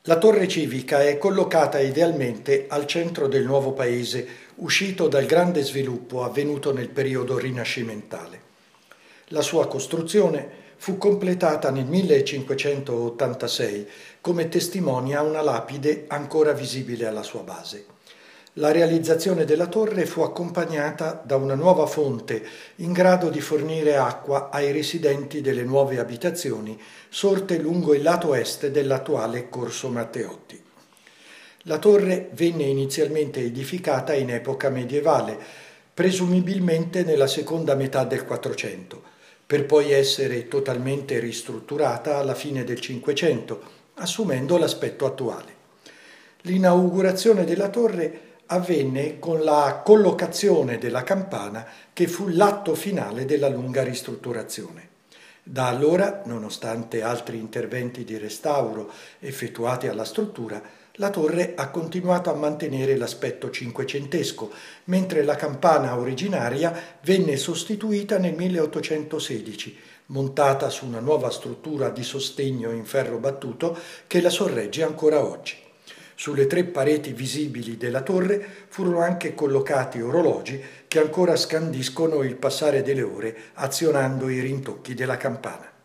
La torre civica è collocata idealmente al centro del nuovo paese, uscito dal grande sviluppo avvenuto nel periodo rinascimentale. La sua costruzione fu completata nel 1586, come testimonia una lapide ancora visibile alla sua base. La realizzazione della torre fu accompagnata da una nuova fonte in grado di fornire acqua ai residenti delle nuove abitazioni sorte lungo il lato est dell'attuale Corso Matteotti. La torre venne inizialmente edificata in epoca medievale, presumibilmente nella seconda metà del Quattrocento, per poi essere totalmente ristrutturata alla fine del Cinquecento, assumendo l'aspetto attuale. L'inaugurazione della torre avvenne con la collocazione della campana, che fu l'atto finale della lunga ristrutturazione. Da allora, nonostante altri interventi di restauro effettuati alla struttura, la torre ha continuato a mantenere l'aspetto cinquecentesco, mentre la campana originaria venne sostituita nel 1816, montata su una nuova struttura di sostegno in ferro battuto che la sorregge ancora oggi. Sulle 3 pareti visibili della torre furono anche collocati orologi che ancora scandiscono il passare delle ore azionando i rintocchi della campana.